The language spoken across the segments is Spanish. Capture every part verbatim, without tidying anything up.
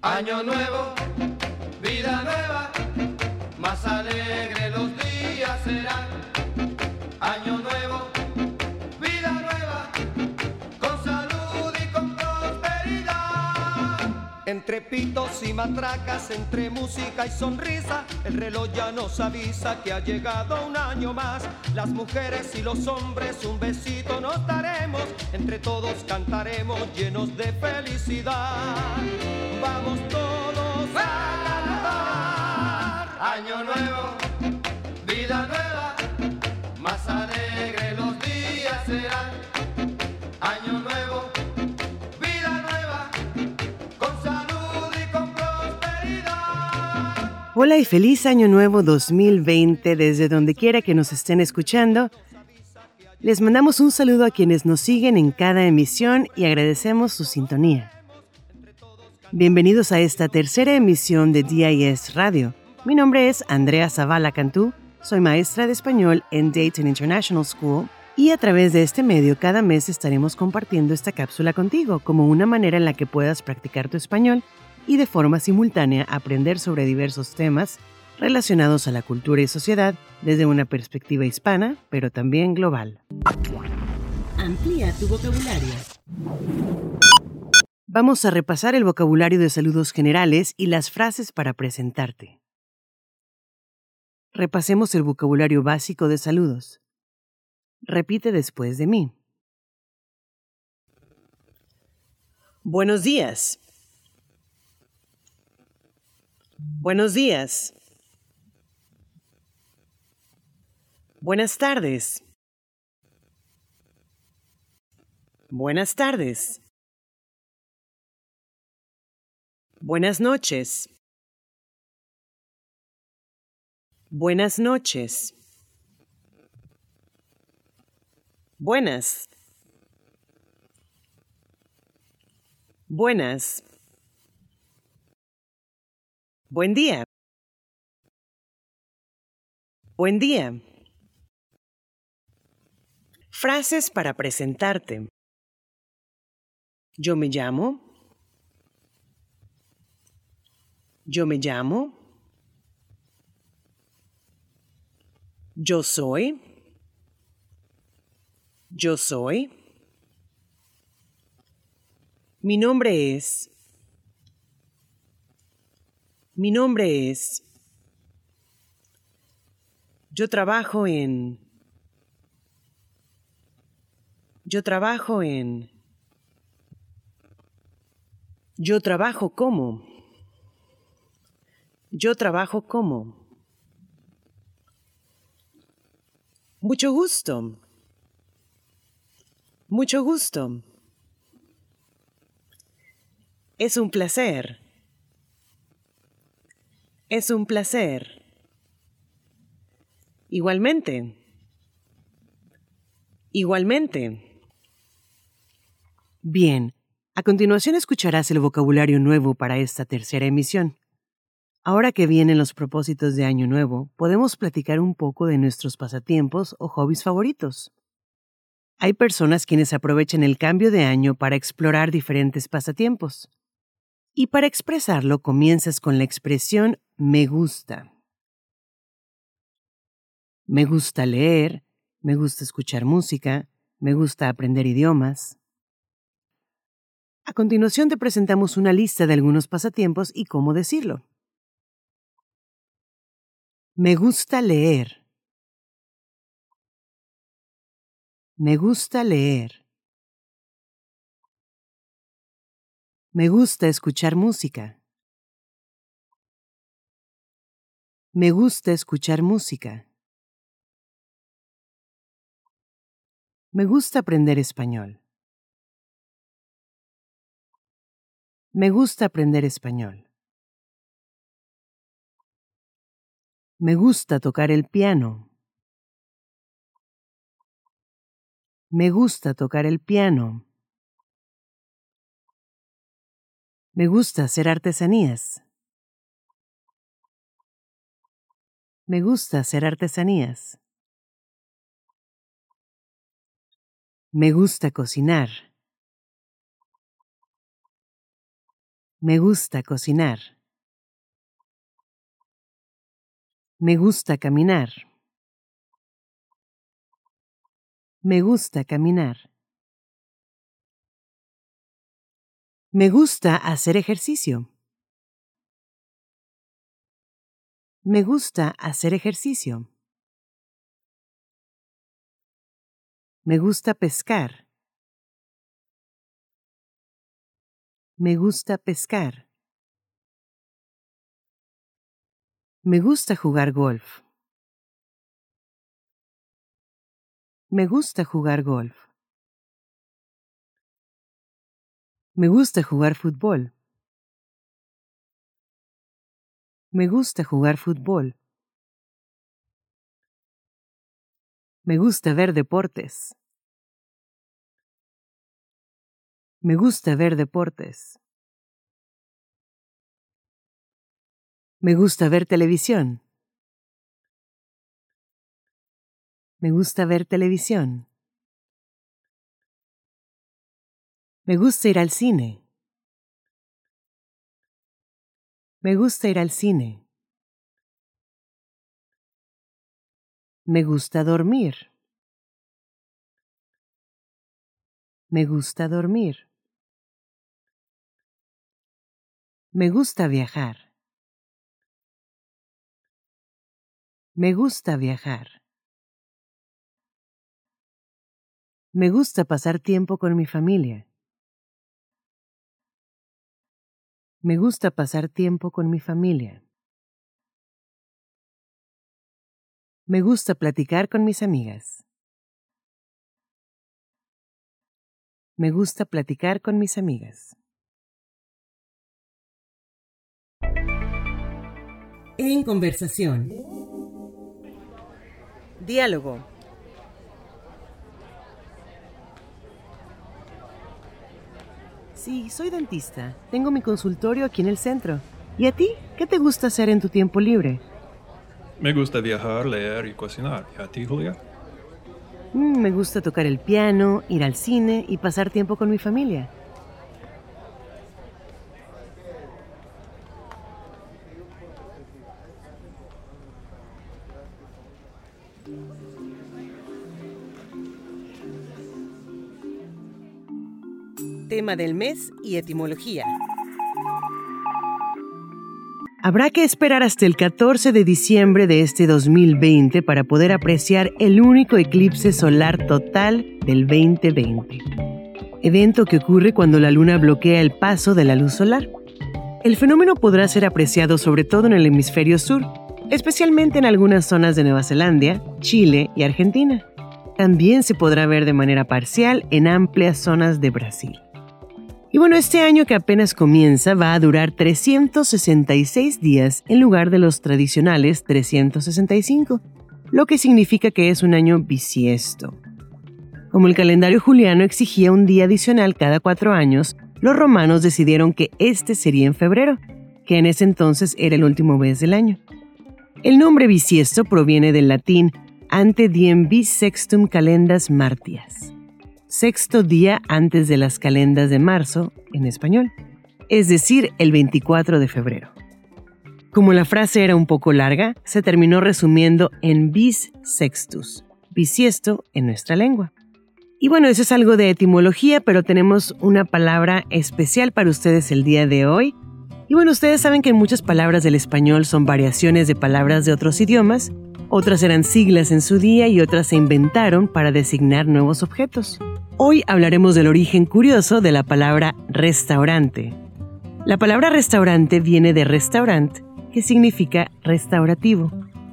Año nuevo, vida nueva, más alegre los días serán. Año nuevo, vida nueva, con salud y con prosperidad. Entre pitos y matracas, entre música y sonrisa, el reloj ya nos avisa que ha llegado un año más. Las mujeres y los hombres un besito nos daremos, entre todos cantaremos llenos de felicidad. Vamos todos a cantar. Año nuevo, vida nueva, más alegre los días serán. Año nuevo, vida nueva, con salud y con prosperidad. Hola y feliz Año Nuevo dos mil veinte desde donde quiera que nos estén escuchando. Les mandamos un saludo a quienes nos siguen en cada emisión y agradecemos su sintonía. Bienvenidos a esta tercera emisión de D I S Radio. Mi nombre es Andrea Zavala Cantú, soy maestra de español en Dayton International School y a través de este medio cada mes estaremos compartiendo esta cápsula contigo como una manera en la que puedas practicar tu español y de forma simultánea aprender sobre diversos temas relacionados a la cultura y sociedad desde una perspectiva hispana, pero también global. Amplía tu vocabulario. Vamos a repasar el vocabulario de saludos generales y las frases para presentarte. Repasemos el vocabulario básico de saludos. Repite después de mí. Buenos días. Buenos días. Buenas tardes. Buenas tardes. Buenas noches. Buenas noches. Buenas. Buenas. Buen día. Buen día. Frases para presentarte. Yo me llamo. Yo me llamo. Yo soy. Yo soy. Mi nombre es. Mi nombre es. Yo trabajo en. Yo trabajo en. Yo trabajo como. Yo trabajo como. Mucho gusto. Mucho gusto. Es un placer. Es un placer. Igualmente. Igualmente. Bien, a continuación escucharás el vocabulario nuevo para esta tercera emisión. Ahora que vienen los propósitos de Año Nuevo, podemos platicar un poco de nuestros pasatiempos o hobbies favoritos. Hay personas quienes aprovechan el cambio de año para explorar diferentes pasatiempos. Y para expresarlo comienzas con la expresión me gusta. Me gusta leer, me gusta escuchar música, me gusta aprender idiomas. A continuación te presentamos una lista de algunos pasatiempos y cómo decirlo. Me gusta leer. Me gusta leer. Me gusta escuchar música. Me gusta escuchar música. Me gusta aprender español. Me gusta aprender español. Me gusta tocar el piano. Me gusta tocar el piano. Me gusta hacer artesanías. Me gusta hacer artesanías. Me gusta cocinar. Me gusta cocinar. Me gusta caminar. Me gusta caminar. Me gusta hacer ejercicio. Me gusta hacer ejercicio. Me gusta pescar. Me gusta pescar. Me gusta jugar golf. Me gusta jugar golf. Me gusta jugar fútbol. Me gusta jugar fútbol. Me gusta ver deportes. Me gusta ver deportes. Me gusta ver televisión. Me gusta ver televisión. Me gusta ir al cine. Me gusta ir al cine. Me gusta dormir. Me gusta dormir. Me gusta viajar. Me gusta viajar. Me gusta pasar tiempo con mi familia. Me gusta pasar tiempo con mi familia. Me gusta platicar con mis amigas. Me gusta platicar con mis amigas. En conversación. Diálogo. Sí, soy dentista. Tengo mi consultorio aquí en el centro. ¿Y a ti? ¿Qué te gusta hacer en tu tiempo libre? Me gusta viajar, leer y cocinar. ¿Y a ti, Julia? Mm, me gusta tocar el piano, ir al cine y pasar tiempo con mi familia. Tema del mes y etimología. Habrá que esperar hasta el catorce de diciembre de este dos mil veinte para poder apreciar el único eclipse solar total del veinte veinte. Evento que ocurre cuando la luna bloquea el paso de la luz solar. El fenómeno podrá ser apreciado sobre todo en el hemisferio sur, especialmente en algunas zonas de Nueva Zelanda, Chile y Argentina. También se podrá ver de manera parcial en amplias zonas de Brasil. Y bueno, este año que apenas comienza va a durar trescientos sesenta y seis días en lugar de los tradicionales trescientos sesenta y cinco, lo que significa que es un año bisiesto. Como el calendario juliano exigía un día adicional cada cuatro años, los romanos decidieron que este sería en febrero, que en ese entonces era el último mes del año. El nombre bisiesto proviene del latín ante diem bis sextum calendas martias, sexto día antes de las calendas de marzo en español, es decir, el veinticuatro de febrero. Como la frase era un poco larga, se terminó resumiendo en bis sextus, bisiesto en nuestra lengua. Y bueno, eso es algo de etimología, pero tenemos una palabra especial para ustedes el día de hoy. Y bueno, ustedes saben que muchas palabras del español son variaciones de palabras de otros idiomas, otras eran siglas en su día y otras se inventaron para designar nuevos objetos. Hoy hablaremos del origen curioso de la palabra restaurante. La palabra restaurante viene de restaurant, que significa restaurativo.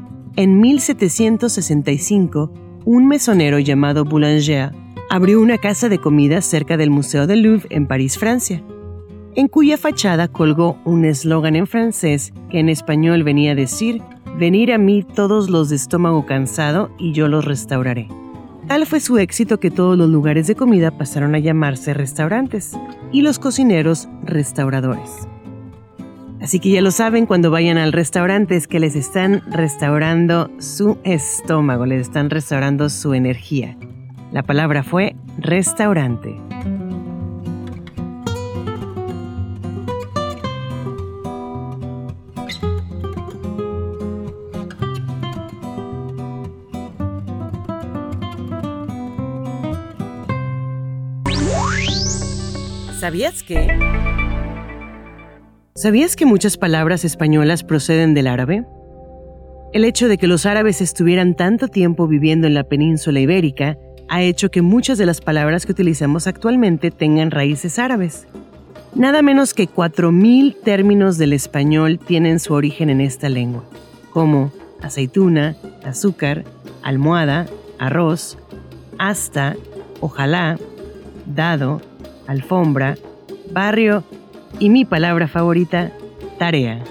En mil setecientos sesenta y cinco, un mesonero llamado Boulanger abrió una casa de comida cerca del Museo del Louvre en París, Francia, en cuya fachada colgó un eslogan en francés que en español venía a decir: «Venir a mí todos los de estómago cansado y yo los restauraré». Tal fue su éxito que todos los lugares de comida pasaron a llamarse restaurantes y los cocineros restauradores. Así que ya lo saben, cuando vayan al restaurante es que les están restaurando su estómago, les están restaurando su energía. La palabra fue restaurante. ¿Sabías que? ¿Sabías que muchas palabras españolas proceden del árabe? El hecho de que los árabes estuvieran tanto tiempo viviendo en la península ibérica ha hecho que muchas de las palabras que utilizamos actualmente tengan raíces árabes. Nada menos que cuatro mil términos del español tienen su origen en esta lengua, como aceituna, azúcar, almohada, arroz, hasta, ojalá, dado, alfombra, barrio y mi palabra favorita, tarea.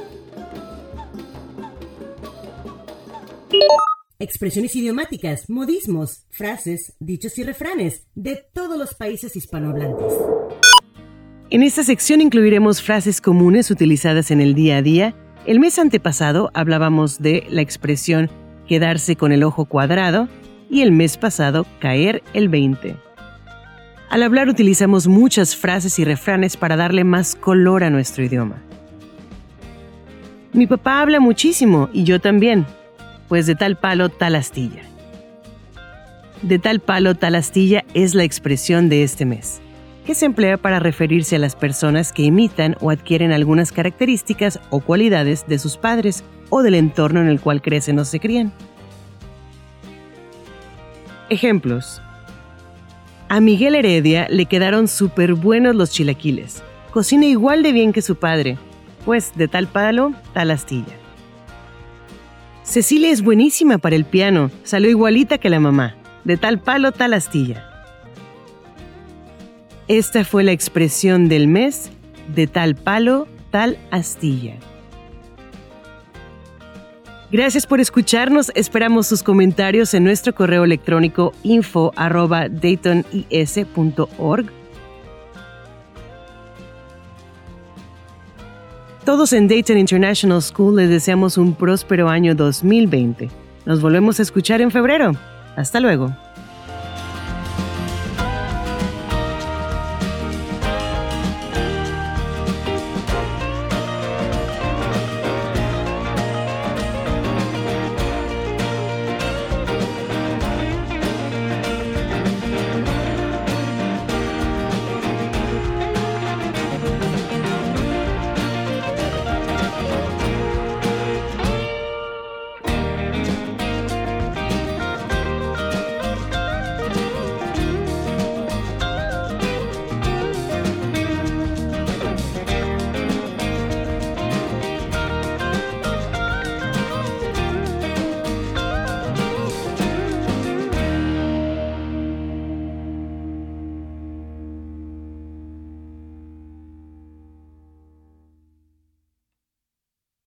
Expresiones idiomáticas, modismos, frases, dichos y refranes de todos los países hispanohablantes. En esta sección incluiremos frases comunes utilizadas en el día a día. El mes antepasado hablábamos de la expresión quedarse con el ojo cuadrado y el mes pasado caer el veinte. Al hablar utilizamos muchas frases y refranes para darle más color a nuestro idioma. Mi papá habla muchísimo y yo también, pues de tal palo, tal astilla. De tal palo, tal astilla es la expresión de este mes, que se emplea para referirse a las personas que imitan o adquieren algunas características o cualidades de sus padres o del entorno en el cual crecen o se crían. Ejemplos. A Miguel Heredia le quedaron súper buenos los chilaquiles. Cocina igual de bien que su padre, pues de tal palo, tal astilla. Cecilia es buenísima para el piano, salió igualita que la mamá. De tal palo, tal astilla. Esta fue la expresión del mes, de tal palo, tal astilla. Gracias por escucharnos. Esperamos sus comentarios en nuestro correo electrónico info arroba dayton i s punto org. Todos en Dayton International School les deseamos un próspero año dos mil veinte. Nos volvemos a escuchar en febrero. Hasta luego.